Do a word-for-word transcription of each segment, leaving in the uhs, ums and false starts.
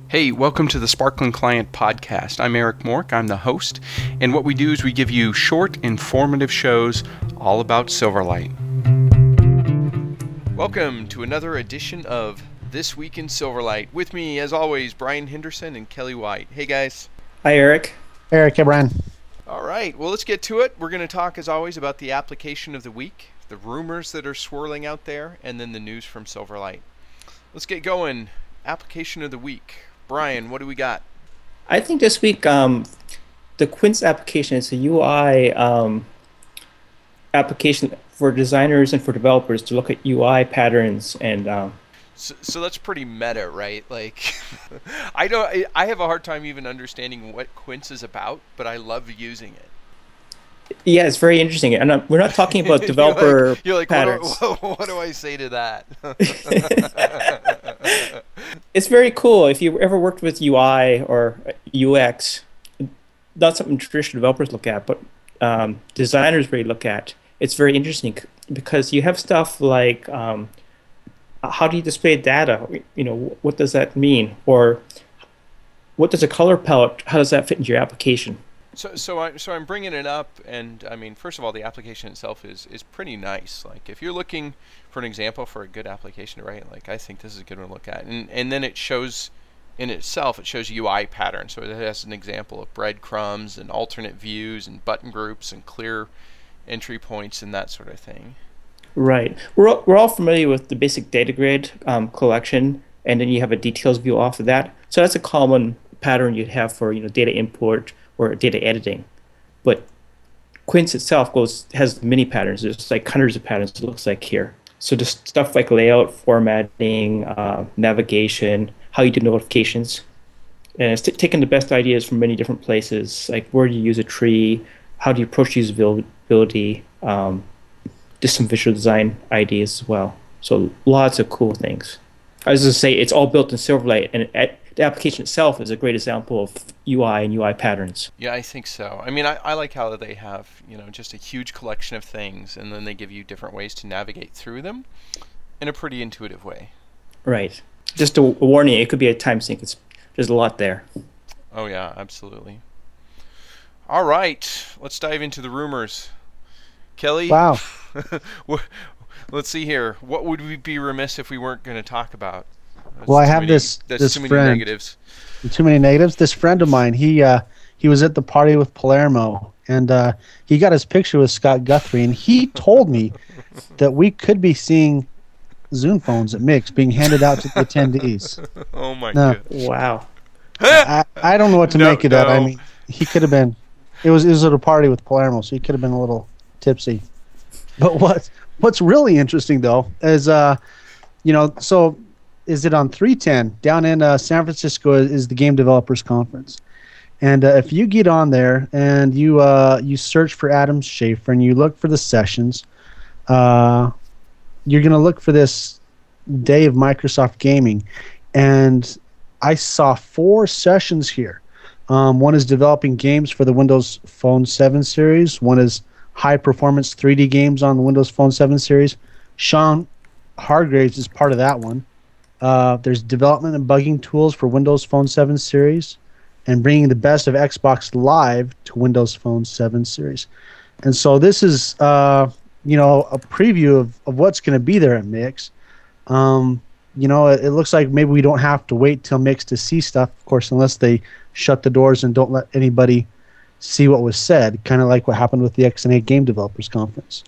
Hey, welcome to the Sparkling Client Podcast. I'm Eric Mork, I'm the host, and what we do is we give you short, informative shows all about Silverlight. Welcome to another edition of This Week in Silverlight. With me, as always, Brian Henderson and Kelly White. Hey, guys. Hi, Eric. Eric, hey, Brian. All right, well, let's get to it. We're going to talk, as always, about the application of the week, the rumors that are swirling out there, and then the news from Silverlight. Let's get going. Application of the week. Brian, what do we got? I think this week um, the Quince application is a U I um, application for designers and for developers to look at U I patterns and. Um, so, so that's pretty meta, right? Like, I don't. I, I have a hard time even understanding what Quince is about, but I love using it. Yeah, it's very interesting. And uh, we're not talking about developer you're like, you're like patterns. What do, what do I say to that? It's very cool. If you ever worked with U I or U X, not something traditional developers look at, but um, designers really look at. It's very interesting because you have stuff like um, how do you display data? You know, what does that mean? Or what does a color palette? How does that fit into your application? So, so I, so I'm bringing it up, and I mean, first of all, the application itself is is pretty nice. Like, if you're looking for an example for a good application to write, like, I think this is a good one to look at. And and then it shows, in itself, it shows U I patterns. So it has an example of breadcrumbs and alternate views and button groups and clear entry points and that sort of thing. Right. We're all, we're all familiar with the basic data grid um, collection, and then you have a details view off of that. So that's a common pattern you'd have for you know data import or data editing. But Quince itself goes has many patterns. There's like hundreds of patterns, it looks like here. So just stuff like layout, formatting, uh, navigation, how you do notifications. And it's t- taking the best ideas from many different places, like where do you use a tree, how do you approach usability, um, just some visual design ideas as well. So lots of cool things. I was going to say, it's all built in Silverlight, and it, the application itself is a great example of U I and U I patterns. Yeah, I think so. I mean, I, I like how they have, you know, just a huge collection of things, and then they give you different ways to navigate through them in a pretty intuitive way. Right. Just a, a warning, it could be a time sink. It's, there's a lot there. Oh, yeah, absolutely. All right, let's dive into the rumors. Kelly? Wow. Let's see here. What would we be remiss if we weren't going to talk about? That's well, I have many, this that's this too many friend. negatives. Too many negatives. This friend of mine, he uh, he was at the party with Palermo, and uh, he got his picture with Scott Guthrie, and he told me that we could be seeing Zune phones at Mix being handed out to the attendees. Oh my no. god! Wow. I, I don't know what to no, make of no. that. I mean, he could have been. It was it was at a party with Palermo, so he could have been a little tipsy. But what what's really interesting though is uh, you know, so. Is it on three ten down in uh, San Francisco is the Game Developers Conference. And uh, if you get on there and you uh, you search for Adam Schafer and you look for the sessions, uh, you're going to look for this day of Microsoft Gaming. And I saw four sessions here. Um, one is developing games for the Windows Phone seven series. One is high-performance three D games on the Windows Phone seven series. Sean Hargraves is part of that one. Uh, there's development and bugging tools for Windows Phone seven series and bringing the best of Xbox Live to Windows Phone seven series. And so this is, uh, you know, a preview of, of what's going to be there at Mix. Um, you know, it, it looks like maybe we don't have to wait till Mix to see stuff, of course, unless they shut the doors and don't let anybody see what was said, kind of like what happened with the X N eight Game Developers Conference.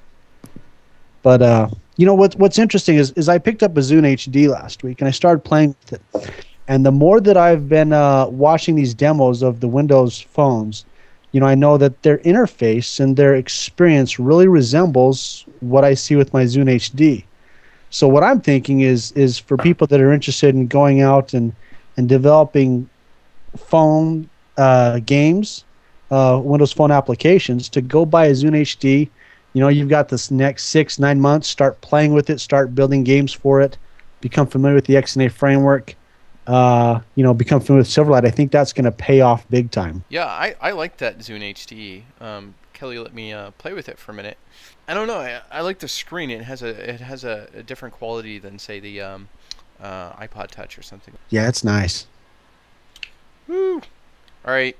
But, uh, you know, what, what's interesting is, is I picked up a Zune H D last week, and I started playing with it. And the more that I've been uh, watching these demos of the Windows phones, you know, I know that their interface and their experience really resembles what I see with my Zune H D. So what I'm thinking is is for people that are interested in going out and, and developing phone uh, games, uh, Windows Phone applications, to go buy a Zune H D. You know, you've got this next six, nine months, start playing with it, start building games for it, become familiar with the X N A framework, uh, you know, become familiar with Silverlight. I think that's going to pay off big time. Yeah, I, I like that Zune H D. Um, Kelly let me uh, play with it for a minute. I don't know. I, I like the screen. It has a it has a, a different quality than, say, the um, uh, iPod Touch or something. Yeah, it's nice. All right.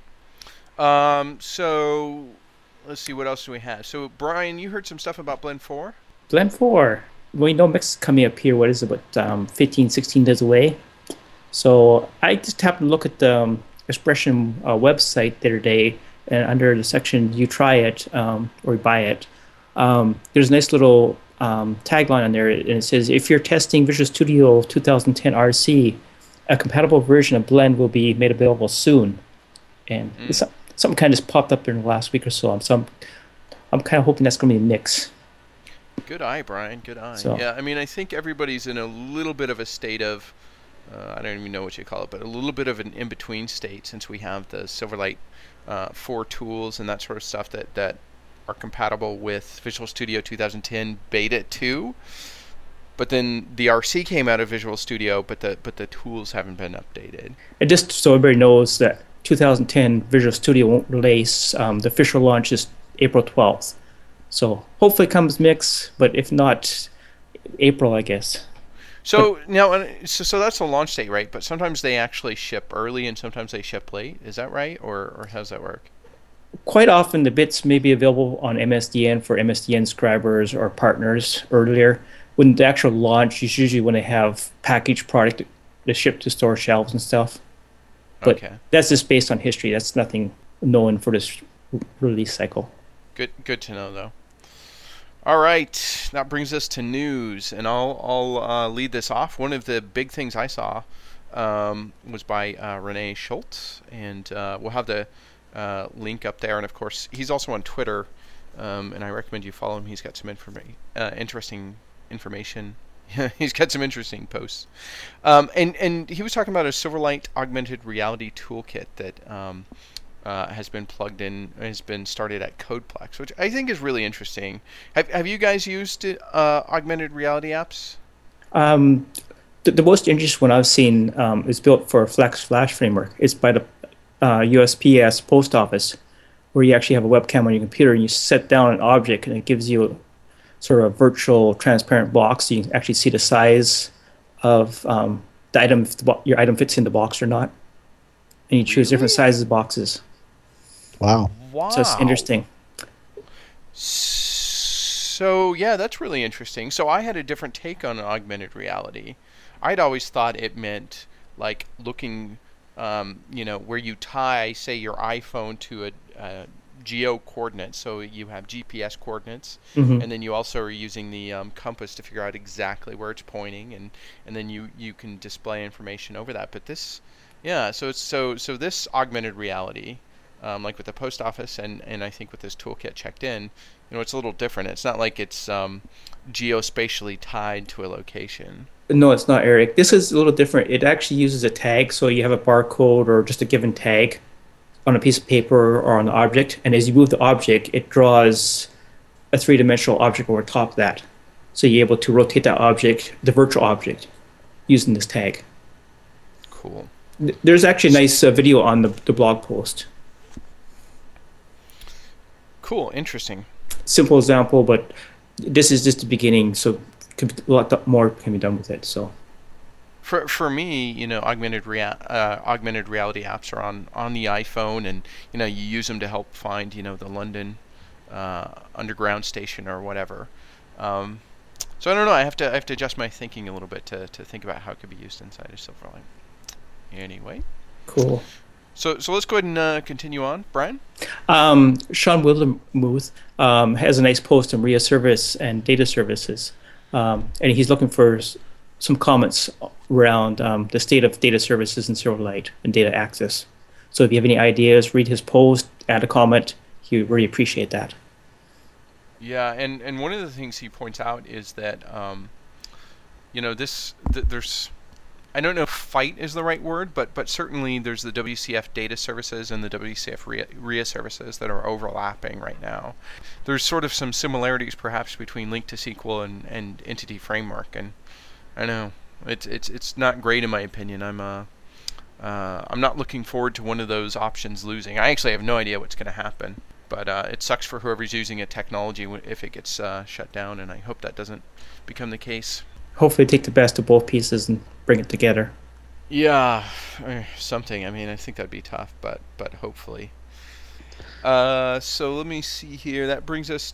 Um, so let's see, what else do we have? So Brian, you heard some stuff about Blend four? Blend four. We know Mix is coming up here. What is it, about um, fifteen, sixteen days away? So I just happened to look at the um, Expression uh, website the other day, and under the section "You try it" um, or "Buy it," um, there's a nice little um, tagline on there, and it says, "If you're testing Visual Studio twenty ten R C, a compatible version of Blend will be made available soon." And mm. it's, something kind of just popped up there in the last week or so. So I'm, I'm kind of hoping that's going to be a mix. Good eye, Brian. Good eye. So, yeah, I mean, I think everybody's in a little bit of a state of, uh, I don't even know what you call it, but a little bit of an in-between state, since we have the Silverlight uh, four tools and that sort of stuff that, that are compatible with Visual Studio twenty ten Beta two. But then the R C came out of Visual Studio, but the but the tools haven't been updated. And just so everybody knows that two thousand ten Visual Studio won't release. Um, the official launch is April twelfth. So hopefully it comes mix, but if not, April, I guess. So but, now, so, so that's the launch date, right? But sometimes they actually ship early and sometimes they ship late. Is that right? Or, or how does that work? Quite often the bits may be available on M S D N for M S D N subscribers or partners earlier. When the actual launch is usually when they have packaged product to ship to store shelves and stuff. But okay. That's just based on history. That's nothing known for this release cycle. Good, good to know, though. All right, that brings us to news, and I'll I'll uh, lead this off. One of the big things I saw um, was by uh, Renee Schultz, and uh, we'll have the uh, link up there. And of course, he's also on Twitter, um, and I recommend you follow him. He's got some informa- uh, interesting information. He's got some interesting posts. Um, and, and he was talking about a Silverlight augmented reality toolkit that um, uh, has been plugged in, has been started at CodePlex, which I think is really interesting. Have, have you guys used uh, augmented reality apps? Um, the, the most interesting one I've seen um, is built for Flex Flash Framework. It's by the uh, U S P S Post Office, where you actually have a webcam on your computer and you set down an object and it gives you sort of a virtual transparent box, so you can actually see the size of um, the item, if the bo- your item fits in the box or not. And you choose Really? different sizes of boxes. Wow. Wow. So it's interesting. So, yeah, that's really interesting. So I had a different take on augmented reality. I'd always thought it meant, like, looking, um, you know, where you tie, say, your iPhone to a... a geo coordinates, so you have G P S coordinates, Mm-hmm. and then you also are using the um, compass to figure out exactly where it's pointing, and, and then you, you can display information over that. But this, yeah, so it's so so this augmented reality, um, like with the post office, and, and I think with this toolkit checked in, you know, it's a little different. It's not like it's um, geospatially tied to a location. No, it's not, Eric. This is a little different. It actually uses a tag, so you have a barcode or just a given tag on a piece of paper or on the object, and as you move the object, it draws a three-dimensional object over top of that. So you're able to rotate that object, the virtual object, using this tag. Cool. There's actually a nice uh, video on the, the blog post. Cool, interesting. Simple example, but this is just the beginning, so a lot more can be done with it. So. For for me, you know, augmented rea- uh, augmented reality apps are on, on the iPhone, and you know, you use them to help find, you know, the London uh, Underground station or whatever. Um, so I don't know. I have to I have to adjust my thinking a little bit to, to think about how it could be used inside of Silverlight. Anyway. Cool. So so let's go ahead and uh, continue on, Brian. Um, Sean Wildermuth um, has a nice post on R I A service and data services, um, and he's looking for some comments around um, the state of data services in Silverlight and data access. So if you have any ideas, read his post, add a comment. He would really appreciate that. Yeah, and, and one of the things he points out is that, um, you know, this th- there's, I don't know if fight is the right word, but but certainly there's the W C F data services and the W C F R I A, R I A services that are overlapping right now. There's sort of some similarities perhaps between Link to S Q L and, and Entity Framework, and I know it's it's it's not great in my opinion. I'm uh, uh I'm not looking forward to one of those options losing. I actually have no idea what's going to happen, but uh, it sucks for whoever's using a technology if it gets uh, shut down, and I hope that doesn't become the case. Hopefully take the best of both pieces and bring it together. Yeah, eh, something. I mean, I think that'd be tough, but but hopefully. Uh, so let me see here. That brings us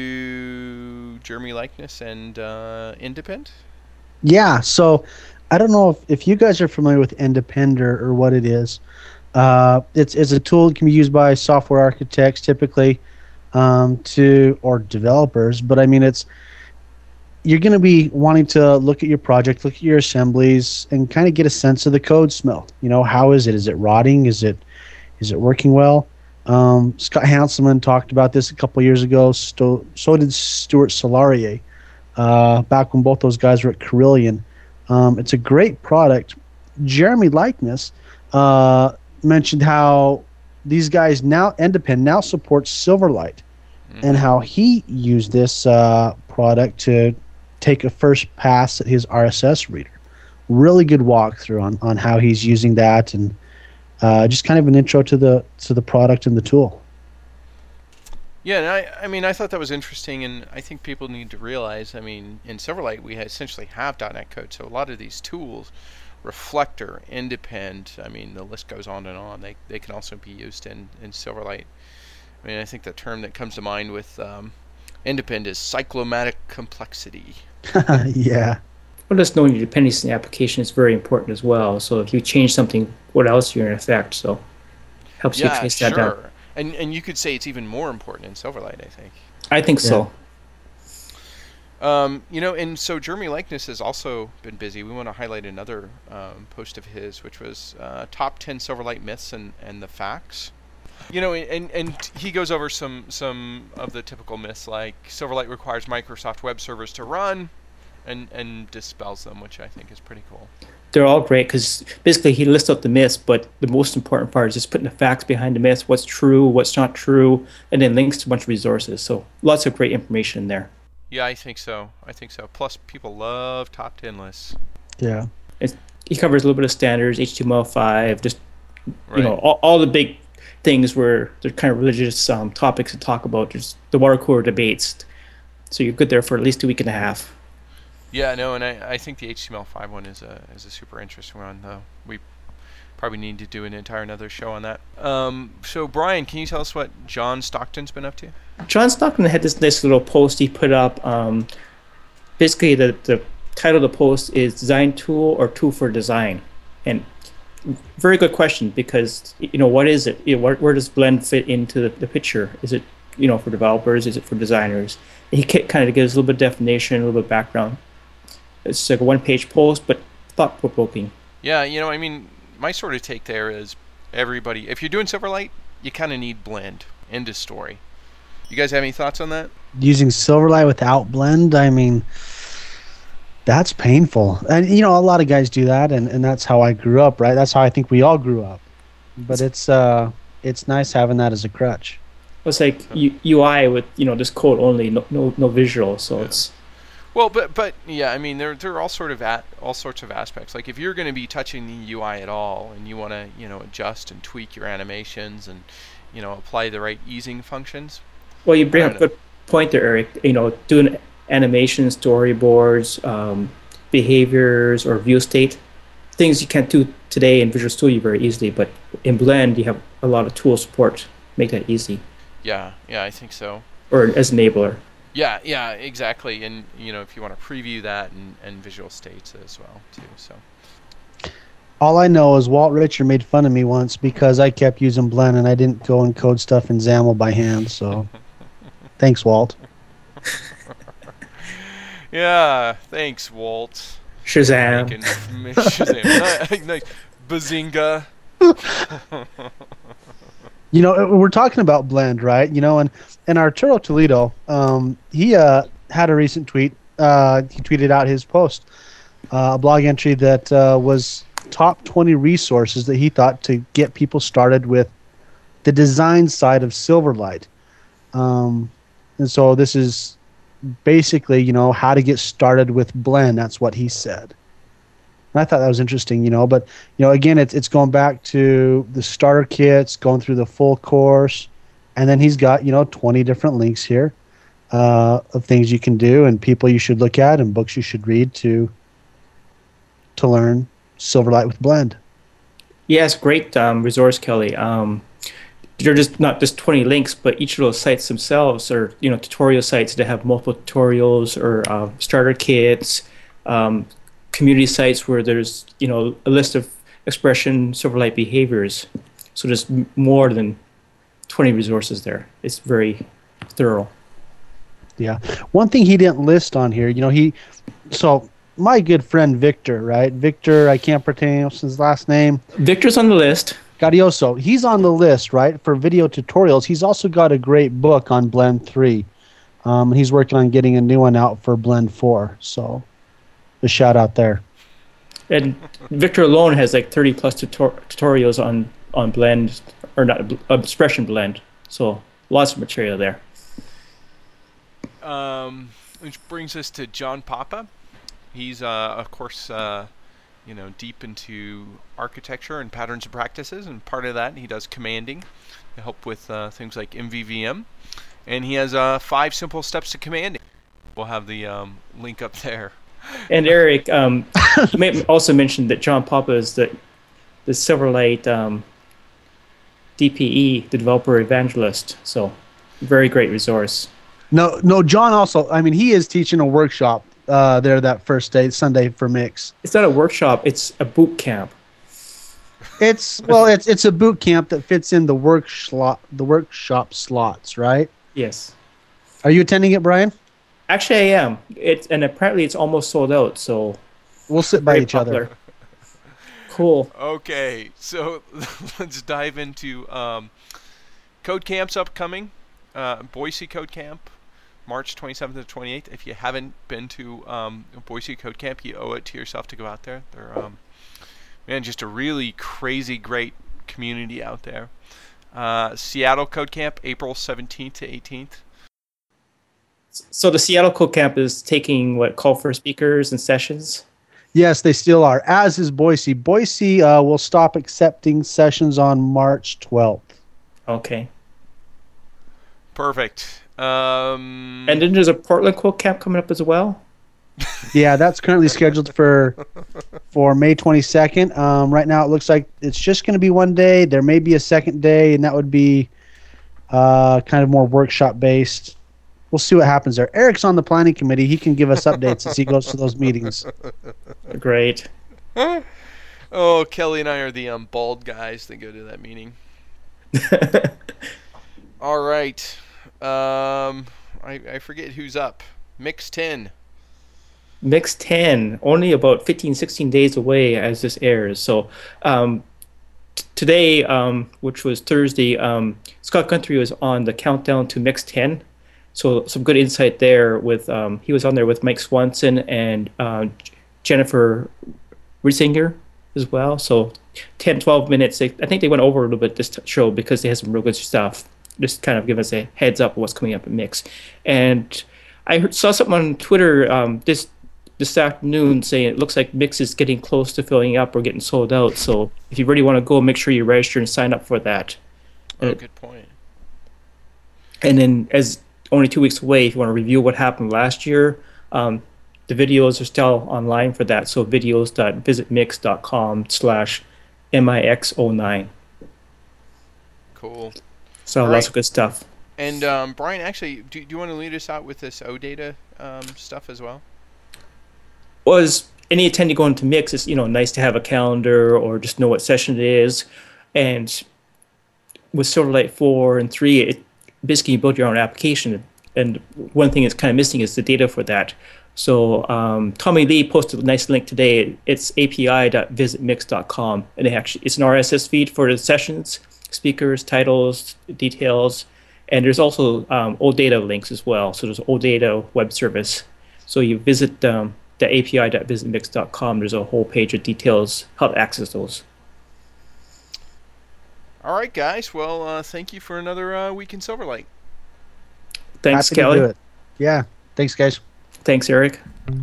to Jeremy Likeness and uh, Independ. Yeah. So I don't know if, if you guys are familiar with Independer or what it is. Uh, it's it's a tool that can be used by software architects typically, um, to or developers. But I mean, it's you're going to be wanting to look at your project, look at your assemblies, and kind of get a sense of the code smell. You know, how is it? Is it rotting? Is it is it working well? Um, Scott Hanselman talked about this a couple years ago. So, so did Stuart Solarier, uh, back when both those guys were at Carillion. Um, it's a great product. Jeremy Likeness uh, mentioned how these guys now, Endepend, now supports Silverlight, mm-hmm. and how he used this uh, product to take a first pass at his R S S reader. Really good walkthrough on, on how he's using that, and uh, just kind of an intro to the to the product and the tool. Yeah, and I, I mean, I thought that was interesting, and I think people need to realize, I mean, in Silverlight, we essentially have .dot net code, so a lot of these tools, Reflector, Independ, I mean, the list goes on and on. They they can also be used in, in Silverlight. I mean, I think the term that comes to mind with um, Independ is cyclomatic complexity. Yeah. Well, just knowing your dependency in the application is very important as well. So if you change something, what else you're in effect? So helps yeah, you trace sure. that down. And and you could say it's even more important in Silverlight, I think. I think yeah. so. Um, you know, and so Jeremy Likeness has also been busy. We want to highlight another um, post of his, which was uh, top ten Silverlight myths and, and the facts. You know, and, and he goes over some, some of the typical myths, like Silverlight requires Microsoft web servers to run, and, and dispels them, which I think is pretty cool. They're all great because basically he lists out the myths, but the most important part is just putting the facts behind the myths, what's true, what's not true, and then links to a bunch of resources. So lots of great information in there. Yeah, I think so. I think so. Plus, people love top ten lists. Yeah. It's, he covers a little bit of standards, H T M L five, just Right. you know all, all the big things where they're kind of religious um, topics to talk about. There's the water cooler debates. So you're good there for at least a week and a half. Yeah, no, and I, I think the H T M L five one is a is a super interesting one, though. We probably need to do an entire another show on that. Um, so, Brian, can you tell us what John Stockton's been up to? John Stockton had this nice little post he put up. Um, basically, the, the title of the post is Design Tool or Tool for Design. And very good question because, you know, what is it? You know, where, where does Blend fit into the, the picture? Is it, you know, for developers? Is it for designers? And he kind of gives a little bit of definition, a little bit of background. It's like a one-page post, but thought-provoking. Yeah, you know, I mean, my sort of take there is everybody, if you're doing Silverlight, you kind of need Blend. End of story. You guys have any thoughts on that? Using Silverlight without Blend, I mean, that's painful. And, you know, a lot of guys do that, and, and that's how I grew up, right? That's how I think we all grew up. But it's uh, it's nice having that as a crutch. It's like U- UI with, you know, just code only, no no, no visual, so yeah. it's... Well, but but yeah, I mean, there there are all sort of at, all sorts of aspects. Like if you're going to be touching the U I at all, and you want to you know adjust and tweak your animations and you know apply the right easing functions. Well, you bring up a good point there, Eric. You know, doing animations, storyboards, um, behaviors, or view state, things you can't do today in Visual Studio very easily. But in Blend, you have a lot of tool support to make that easy. Yeah, yeah, I think so. Or as enabler. Yeah, yeah, exactly. And you know, if you want to preview that and, and visual states as well too. So. All I know is Walt Richard made fun of me once because I kept using Blend and I didn't go and code stuff in XAML by hand. So, thanks, Walt. Yeah, thanks, Walt. Shazam. Making, Shazam. Nice. Bazinga. You know, we're talking about Blend, right? You know, and, and Arturo Toledo, um, he uh, had a recent tweet. Uh, he tweeted out his post, uh, a blog entry that uh, was top twenty resources that he thought to get people started with the design side of Silverlight. Um, and so this is basically, you know, how to get started with Blend. That's what he said. And I thought that was interesting, you know, but, you know, again, it's it's going back to the starter kits, going through the full course, and then he's got, you know, twenty different links here uh, of things you can do and people you should look at and books you should read to to learn Silverlight with Blend. Yes, great um, resource, Kelly. Um, they're just not just twenty links, but each of those sites themselves are, you know, tutorial sites that have multiple tutorials or uh, starter kits, um, community sites where there's, you know, a list of expression Silverlight behaviors. So there's m- more than twenty resources there. It's very thorough. Yeah. One thing he didn't list on here, you know, he, so my good friend Victor, right? Victor, I can't pronounce his last name. Victor's on the list. Garioso, he's on the list, right, for video tutorials. He's also got a great book on Blend three. Um, he's working on getting a new one out for Blend four. So a shout out there. And Victor alone has like thirty plus tutor- tutorials on, on Blend, or not, uh, Expression Blend. So lots of material there. Um, which brings us to John Papa. He's, uh, of course, uh, you know, deep into architecture and patterns and practices, and part of that he does commanding to help with uh, things like M V V M, and he has uh, five simple steps to commanding. We'll have the um, link up there. And Eric, um, you may also mention that John Papa is the the Silverlight um, D P E, the developer evangelist. So, very great resource. No, no, John also, I mean, he is teaching a workshop uh, there that first day, Sunday for Mix. It's not a workshop; it's a boot camp. It's well, it's it's a boot camp that fits in the work slot, the workshop slots, right? Yes. Are you attending it, Brian? Actually, I am. It's and apparently it's almost sold out. So we'll sit by very each popular. other. Cool. Okay, so let's dive into um, Code Camp's upcoming. Uh, Boise Code Camp, March twenty-seventh to twenty-eighth. If you haven't been to um, Boise Code Camp, you owe it to yourself to go out there. They're, um, man, just a really crazy, great community out there. Uh, Seattle Code Camp, April seventeenth to eighteenth. So the Seattle Code Camp is taking what call for speakers and sessions. Yes, they still are. As is Boise. Boise uh, will stop accepting sessions on March twelfth. Okay. Perfect. Um, And then there's a Portland Code Camp coming up as well. Yeah, that's currently scheduled for for May twenty-second. Um, right now, it looks like it's just going to be one day. There may be a second day, and that would be uh, kind of more workshop based. We'll see what happens there. Eric's on the planning committee. He can give us updates as he goes to those meetings. Great. Oh, Kelly and I are the um, bald guys that go to that meeting. All right. Um, I, I forget who's up. Mix ten. Mix ten, only about fifteen, sixteen days away as this airs. So um, t- today, um, which was Thursday, um, Scott Guthrie was on the countdown to Mix ten. So some good insight there. With um, he was on there with Mike Swanson and uh, Jennifer Riesinger as well. So ten, twelve minutes. They, I think they went over a little bit this t- show because they had some real good stuff. Just kind of give us a heads up of what's coming up at Mix. And I heard, saw something on Twitter um, this this afternoon saying it looks like Mix is getting close to filling up or getting sold out. So if you really want to go, make sure you register and sign up for that. Oh, and, good point. And then as only two weeks away, if you want to review what happened last year, um, the videos are still online for that. So videos.visitmix.com slash MIX09. Cool. So All lots right. of good stuff. And um, Brian, actually, do, do you want to lead us out with this OData um, stuff as well? Was any attendee going to Mix, it's, you know, nice to have a calendar or just know what session it is. And with Silverlight four and three, it basically you build your own application. And one thing that's kind of missing is the data for that. So um, Tommy Lee posted a nice link today. It's a p i dot visit mix dot com, and it actually it's an R S S feed for the sessions, speakers, titles, details, and there's also um, OData links as well. So there's OData web service. So you visit um, the a p i dot visit mix dot com. There's a whole page of details how to access those. All right, guys. Well, uh, thank you for another uh, week in Silverlight. Thanks, Happy to Kelly. do it. Yeah. Thanks, guys. Thanks, Eric.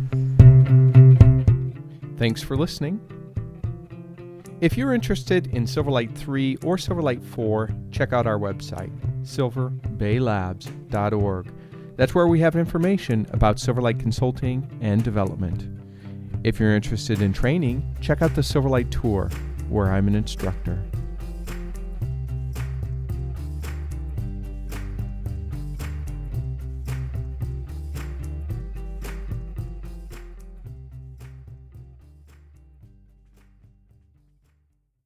Thanks for listening. If you're interested in Silverlight three or Silverlight four, check out our website, silver bay labs dot org. That's where we have information about Silverlight consulting and development. If you're interested in training, check out the Silverlight Tour, where I'm an instructor.